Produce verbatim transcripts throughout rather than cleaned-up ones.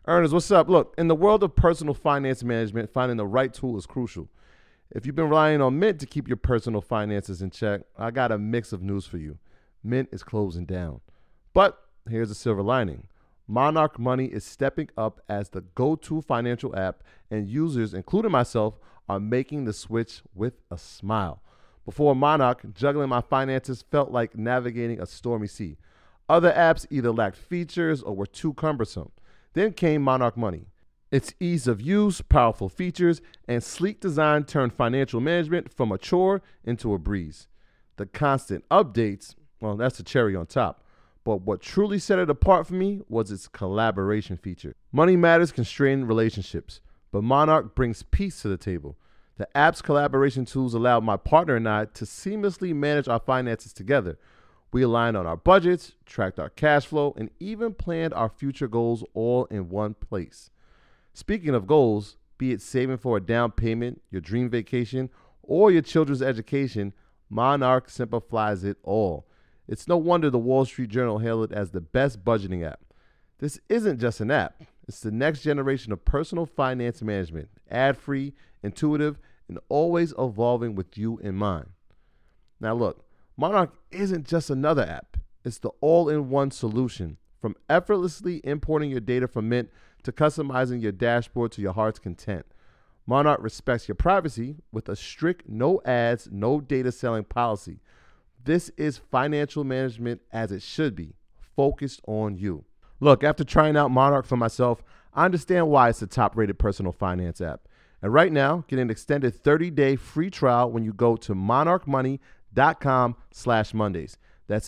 Ernest, what's up? Look, in the world of personal finance management, finding the right tool is crucial. If you've been relying on Mint to keep your personal finances in check, I got a mix of news for you. Mint is closing down. But here's a silver lining. Monarch Money is stepping up as the go-to financial app, and users, including myself, are making the switch with a smile. Before Monarch, juggling my finances felt like navigating a stormy sea. Other apps either lacked features or were too cumbersome. Then came Monarch Money. Its ease of use, powerful features, and sleek design turned financial management from a chore into a breeze. The constant updates, well, that's the cherry on top. But what truly set it apart for me was its collaboration feature. Money matters constrain relationships, but Monarch brings peace to the table. The app's collaboration tools allow my partner and I to seamlessly manage our finances together. We aligned on our budgets, tracked our cash flow, and even planned our future goals all in one place. Speaking of goals, be it saving for a down payment, your dream vacation, or your children's education, Monarch simplifies it all. It's no wonder the Wall Street Journal hailed it as the best budgeting app. This isn't just an app. It's the next generation of personal finance management, ad-free, intuitive, and always evolving with you in mind. Now look, Monarch isn't just another app. It's the all-in-one solution. From effortlessly importing your data from Mint to customizing your dashboard to your heart's content. Monarch respects your privacy with a strict no ads, no data selling policy. This is financial management as it should be, focused on you. Look, after trying out Monarch for myself, I understand why it's the top-rated personal finance app. And right now, get an extended thirty-day free trial when you go to monarchmoney.com slash Mondays. That's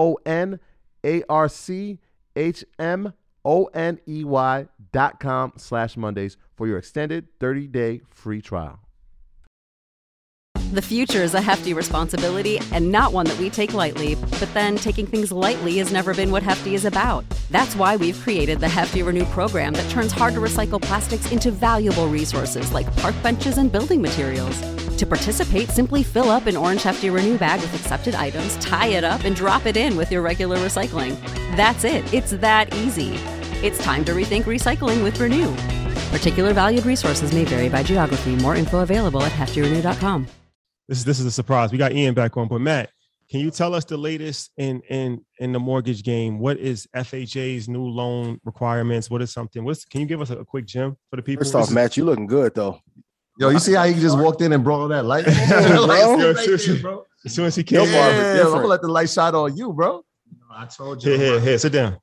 M-O-N-A-R-C-H-M-O-N-E-Y dot com slash Mondays for your extended thirty-day free trial. The future is a hefty responsibility and not one that we take lightly. But then taking things lightly has never been what Hefty is about. That's why we've created the Hefty Renew program that turns hard-to-recycle plastics into valuable resources like park benches and building materials. To participate, simply fill up an orange Hefty Renew bag with accepted items, tie it up, and drop it in with your regular recycling. That's it. It's that easy. It's time to rethink recycling with Renew. Particular valued resources may vary by geography. More info available at hefty renew dot com. This is this is a surprise. We got Ian back on, but Matt, can you tell us the latest in in in the mortgage game? What is F H A's new loan requirements? What is something? What's can you give us a, a quick gem for the people? First off, Matt, you looking good though. Yo, you see how he just walked in and brought all that light? Like, yo, as, soon as he, bro. as soon as he came, yeah, I'm gonna let the light shine on you, bro. I told you. Here, here, here, sit down.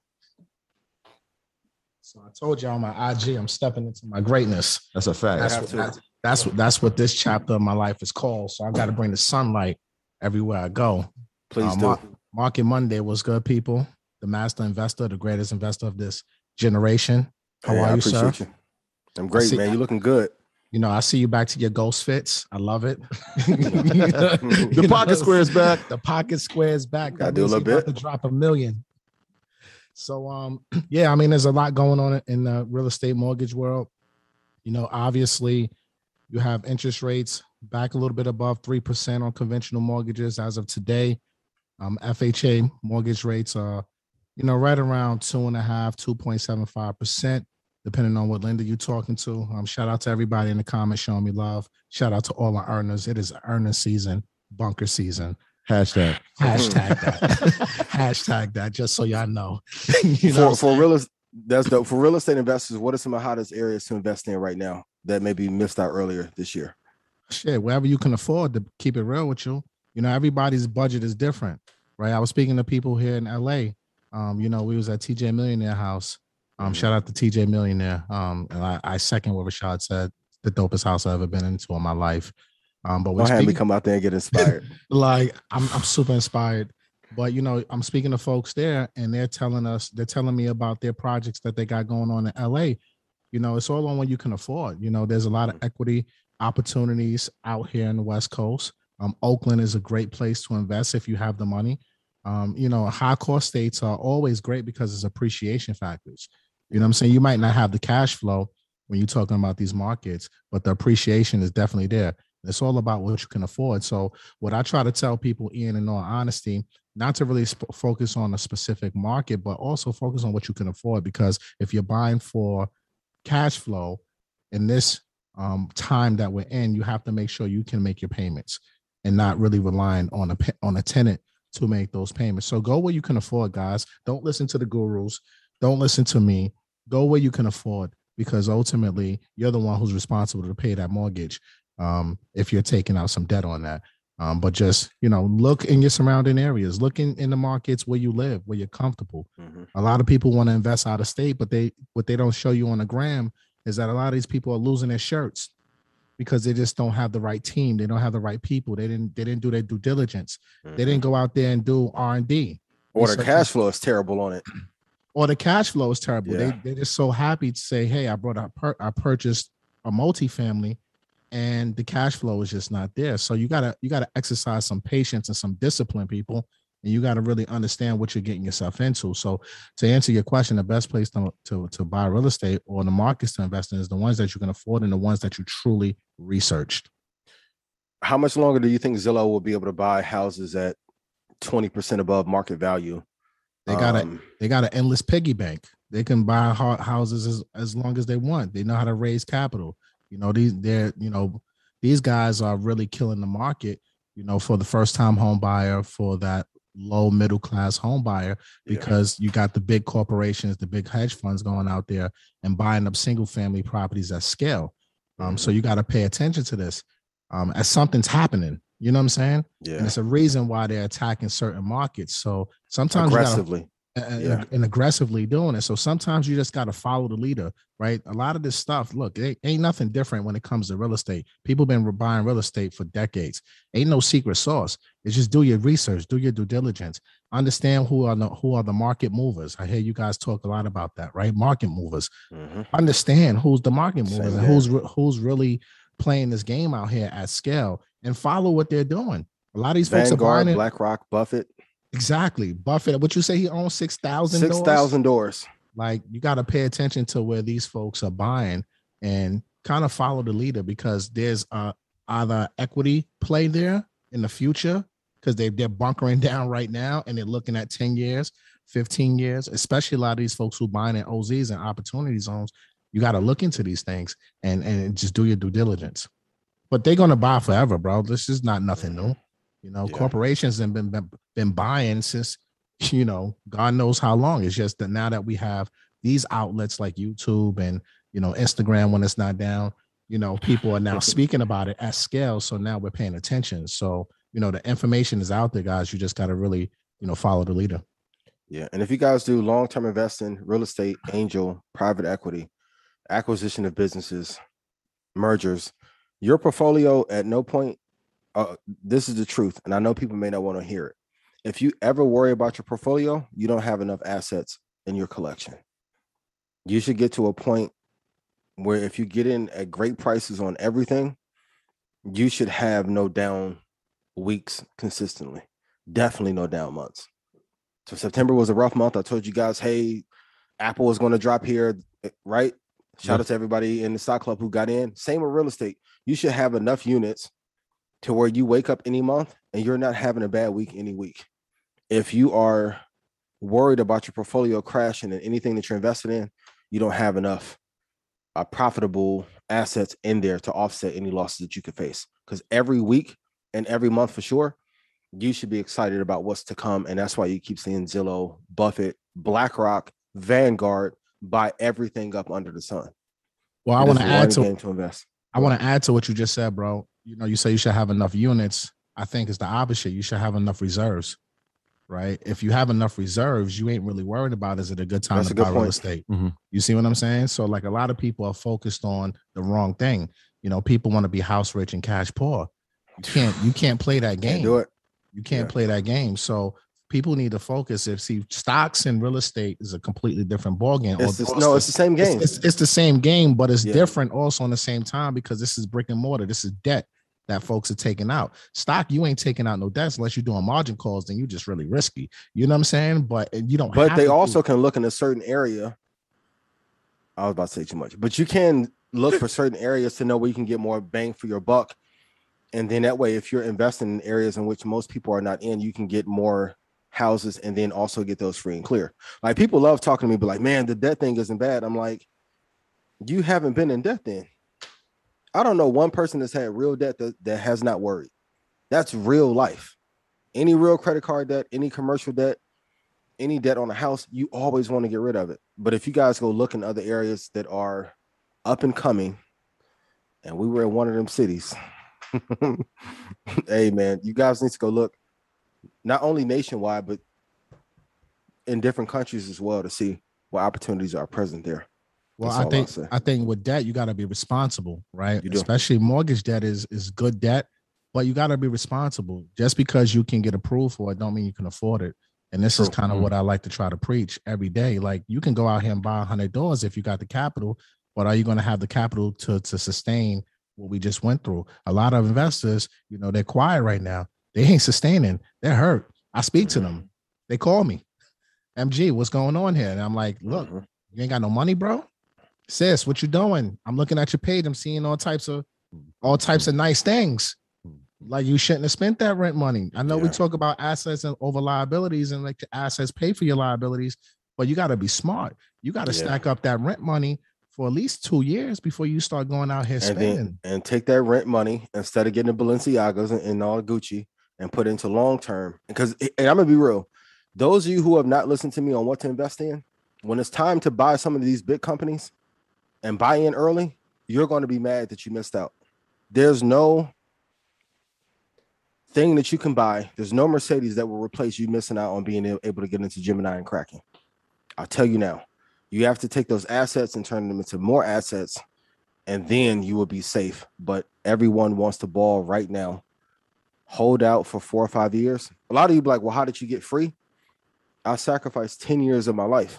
So I told you on my I G, I'm stepping into my greatness. That's a fact. That's what, that's, that's what that's what this chapter of my life is called. So I got to bring the sunlight everywhere I go. Please uh, do. Mar- Market Monday was good, people. The master investor, the greatest investor of this generation. How Hey, are I you, appreciate sir? you. I'm great, see- man. You looking good. You know, I see you back to your ghost fits. I love it. The pocket square is back. The pocket square is back. Gotta That do a means little he about bit. to drop a million. So, um, yeah, I mean, there's a lot going on in the real estate mortgage world. You know, obviously, you have interest rates back a little bit above three percent on conventional mortgages as of today. Um, F H A mortgage rates are, you know, right around two and a half, two point seven five percent, depending on what lender you're talking to. Um, shout out to everybody in the comments showing me love. Shout out to all our earners. It is earner season, bunker season. Hashtag. Hashtag that. Hashtag that, just so y'all know. you know For for real es- that's dope. For real estate investors, what are some of the hottest areas to invest in right now that maybe missed out earlier this year? Shit, wherever you can afford, to keep it real with you. You know, everybody's budget is different, right? I was speaking to people here in L A. Um, you know, we was at T J Millionaire House. Um, shout out to T J Millionaire. Um, and I, I second what Rashad said, the dopest house I've ever been into in my life. Um, but we're Don't have me speaking, come out there and get inspired. like I'm I'm super inspired. But you know, I'm speaking to folks there and they're telling us, they're telling me about their projects that they got going on in L A. You know, it's all on what you can afford. You know, there's a lot of equity opportunities out here in the West Coast. Um, Oakland is a great place to invest if you have the money. Um, you know, high cost states are always great because it's appreciation factors. You know what I'm saying? You might not have the cash flow when you're talking about these markets, but the appreciation is definitely there. It's all about what you can afford. So what I try to tell people, Ian, in all honesty, not to really sp- focus on a specific market, but also focus on what you can afford. Because if you're buying for cash flow in this um, time that we're in, you have to make sure you can make your payments and not really relying on a on a tenant to make those payments. So go where you can afford, guys. Don't listen to the gurus. Don't listen to me. Go where you can afford, because ultimately you're the one who's responsible to pay that mortgage um, if you're taking out some debt on that. Um, but just, you know, look in your surrounding areas, look in, in the markets where you live, where you're comfortable. Mm-hmm. A lot of people want to invest out of state, but they what they don't show you on the gram is that a lot of these people are losing their shirts because they just don't have the right team. They don't have the right people. They didn't they didn't do their due diligence. Mm-hmm. They didn't go out there and do R and D. Or the cash flow is terrible on it. Or the cash flow is terrible. Yeah. They, they're just so happy to say, hey, I brought a per- I purchased a multifamily, and the cash flow is just not there. So you gotta you gotta exercise some patience and some discipline, people, and you gotta really understand what you're getting yourself into. So to answer your question, the best place to to, to buy real estate or the markets to invest in is the ones that you can afford and the ones that you truly researched. How much longer do you think Zillow will be able to buy houses at twenty percent above market value? They got um, a they got an endless piggy bank. They can buy houses as, as long as they want. They know how to raise capital. You know, these they're, you know, these guys are really killing the market, you know, for the first time home buyer, for that low middle class home buyer, because yeah. you got the big corporations, the big hedge funds going out there and buying up single family properties at scale. Um, mm-hmm. So you got to pay attention to this um, as something's happening. You know what I'm saying? Yeah. And it's a reason why they're attacking certain markets. So sometimes aggressively. You gotta, And, yeah. and aggressively doing it. So sometimes you just got to follow the leader, right? A lot of this stuff, look, it ain't nothing different when it comes to real estate. People been buying real estate for decades. Ain't no secret sauce. It's just do your research, do your due diligence, understand who are the who are the market movers. I hear you guys talk a lot about that, right? Market movers. Mm-hmm. Understand who's the market movers Same and who's who's really playing this game out here at scale, and follow what they're doing. A lot of these Vanguard, folks are buying it. BlackRock, Buffett. Exactly. Buffett, what you say he owns six thousand six thousand doors. Like, you got to pay attention to where these folks are buying and kind of follow the leader, because there's uh, either equity play there in the future, because they, they're bunkering down right now and they're looking at ten years, fifteen years, especially a lot of these folks who buying in O Zs and opportunity zones. You got to look into these things and, and just do your due diligence. But they're going to buy forever, bro. This is not nothing new. You know, yeah. corporations have been, been been buying since, you know, God knows how long. It's just that now that we have these outlets like YouTube and, you know, Instagram when it's not down, you know, people are now speaking about it at scale. So now we're paying attention. So, you know, the information is out there, guys. You just got to really, you know, follow the leader. Yeah. And if you guys do long-term investing, real estate, angel, private equity, acquisition of businesses, mergers, your portfolio at no point, Uh, this is the truth, and I know people may not want to hear it. If you ever worry about your portfolio, you don't have enough assets in your collection. You should get to a point where if you get in at great prices on everything, you should have no down weeks consistently. Definitely no down months. So September was a rough month. I told you guys, hey, Apple is going to drop here, right? Shout yeah. out to everybody in the stock club who got in. Same with real estate. You should have enough units to where you wake up any month and you're not having a bad week any week. If you are worried about your portfolio crashing and anything that you're invested in, you don't have enough uh, profitable assets in there to offset any losses that you could face. Because every week and every month for sure, you should be excited about what's to come. And that's why you keep seeing Zillow, Buffett, BlackRock, Vanguard buy everything up under the sun. Well, I want to add to, to invest. I want to add to what you just said, bro. You know, you say you should have enough units. I think it's the opposite. You should have enough reserves, right? If you have enough reserves, you ain't really worried about, is it a good time That's to buy real estate? Mm-hmm. You see what I'm saying? So like a lot of people are focused on the wrong thing. You know, people want to be house rich and cash poor. You can't, you can't play that game. Can't do it. You can't yeah. play that game. So people need to focus. If see stocks and real estate is a completely different ballgame. It's this, no, it's the same game. It's, it's, it's the same game, but it's yeah. different also on the same time, because this is brick and mortar. This is debt that folks are taking out. Stock, you ain't taking out no debts unless you're doing margin calls. Then you just really risky. You know what I'm saying? But you don't. But have they to also do. can look in a certain area. I was about to say too much, but you can look for certain areas to know where you can get more bang for your buck. And then that way, if you're investing in areas in which most people are not in, you can get more houses and then also get those free and clear. Like, people love talking to me, but like, man, the debt thing isn't bad. I'm like, you haven't been in debt then. I don't know one person that's had real debt that, that has not worried. That's real life. Any real credit card debt, any commercial debt, any debt on a house, you always want to get rid of it. But if you guys go look in other areas that are up and coming, and we were in one of them cities, hey man, you guys need to go look, not only nationwide, but in different countries as well, to see what opportunities are present there. Well, That's I all think I'll say. I think with debt, you got to be responsible, right? You do. Especially mortgage debt is is good debt, but you got to be responsible. Just because you can get approved for it, don't mean you can afford it. And this is True. kind of what I like to try to preach every day. Like, you can go out here and buy a hundred doors if you got the capital, but are you going to have the capital to to sustain what we just went through? A lot of investors, you know, they're quiet right now. They ain't sustaining. They're hurt. I speak to them. They call me, M G, what's going on here? And I'm like, look, Mhm. you ain't got no money, bro. Sis, what you doing? I'm looking at your page. I'm seeing all types of all types of nice things. Like, you shouldn't have spent that rent money. I know we Yeah. talk about assets and over liabilities, and like the assets pay for your liabilities, but you got to be smart. You got to Yeah. stack up that rent money for at least two years before you start going out here and spending. then and take that rent money instead of getting the Balenciagas and, and all Gucci and put it into long term. Because, and I'm gonna be real, those of you who have not listened to me on what to invest in, when it's time to buy some of these big companies and buy in early, you're going to be mad that you missed out. There's no thing that you can buy. There's no Mercedes that will replace you missing out on being able to get into Gemini and Kraken. I'll tell you now, you have to take those assets and turn them into more assets, and then you will be safe. But everyone wants to ball right now. Hold out for four or five years. A lot of you be like, well, how did you get free? I sacrificed ten years of my life.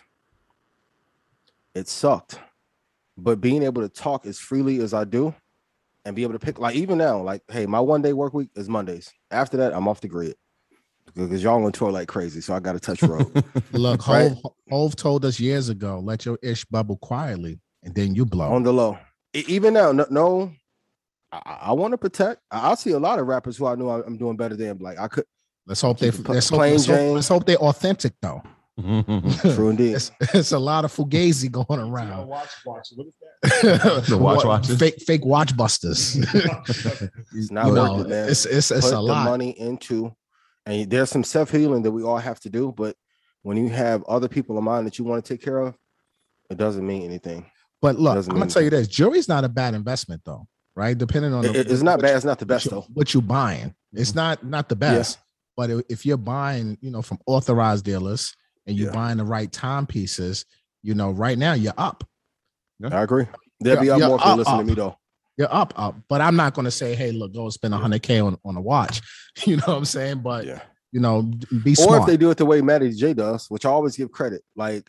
It sucked. But being able to talk as freely as I do and be able to pick, like, even now, like, hey, my one day work week is Mondays. After that, I'm off the grid because y'all on tour like crazy. So I got to touch road. Look, Right. Hove, Hove told us years ago, let your ish bubble quietly and then you blow. On the low. E- Even now, no, no I, I want to protect. I, I see a lot of rappers who I know I- I'm doing better than. Like, I could. Let's hope they Keep it let's hope, plain let's, hope, Jane. let's hope they're authentic though. True indeed. It's, it's a lot of fugazi going around. Watch, watch. What is that? The watch What- watchers. fake fake watch busters. It's not You worth know, it, man. it's it's it's Put a the lot. money into, and there's some self healing that we all have to do. But when you have other people in mind that you want to take care of, it doesn't mean anything. But look, doesn't I'm gonna mean tell you this: jewelry's not a bad investment, though, right? Depending on It- the, it's not what bad. you- It's not the best what you, though. what you buying. It's not not the best, but if- if you're buying, you know, from authorized dealers and you're Yeah. buying the right timepieces, you know, right now you're up. I agree. They'll be Yeah, up yeah, more if you up, listen up. to me though. You're up, up. But I'm not gonna say, hey, look, go spend one hundred K on, on a watch. You know what I'm saying? But Yeah. you know, be Or smart. if they do it the way Matty J does, which I always give credit. Like,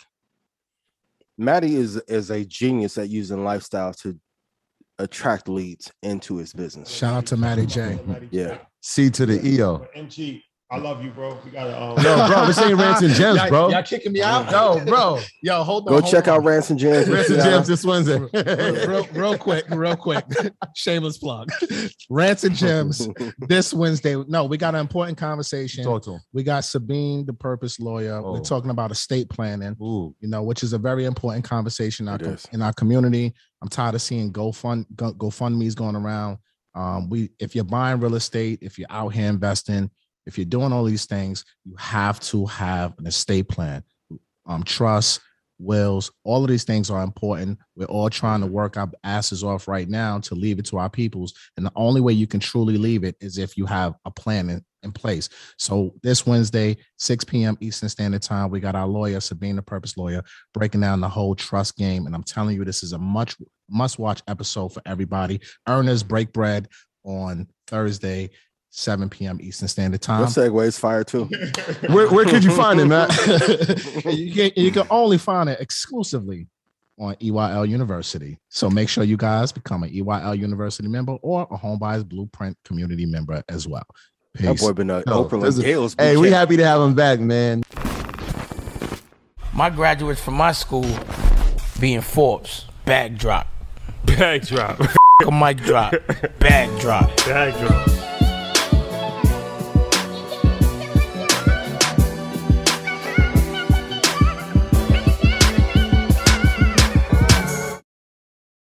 Matty is is a genius at using lifestyle to attract leads into his business. Shout out to Matty J. Yeah. C to the E O. But M G, I love you, bro. We gotta. Um, Yo, bro, this ain't Rants and Gems, Y'all- bro. Y'all kicking me out? Yo, bro. Yo, hold on. Go hold check on. out Ransom Jams. Rants and Gems this Wednesday. real, real quick, real quick. Shameless plug. Rants and Gems this Wednesday. No, we got an important conversation. Talk to him. We got Sabine, the purpose lawyer. Oh. We're talking about estate planning, Ooh. you know, which is a very important conversation in our, It com- is. in our community. I'm tired of seeing GoFund Go, GoFundMe's going around. Um, we if you're buying real estate, if you're out here investing, if you're doing all these things, you have to have an estate plan. Um, trust, wills, all of these things are important. We're all trying to work our asses off right now to leave it to our peoples. And the only way you can truly leave it is if you have a plan in, in place. So this Wednesday, six p.m. Eastern Standard Time, we got our lawyer, Sabine, the purpose lawyer, breaking down the whole trust game. And I'm telling you, this is a much must-watch episode for everybody. Earners Break Bread on Thursday, seven p.m. Eastern Standard Your Time. segue is fire too. Where, where could you find it, Matt? you, can, you can only find it exclusively on E Y L University. So make sure you guys become an E Y L University member or a Homebuyers Blueprint community member as well. That Peace. boy been a Yo, Oprah this is- Gales. Hey, we happy to have him back, man. My graduates from my school being Forbes, bag drop. Bag drop. A mic drop, bag drop. Bag drop.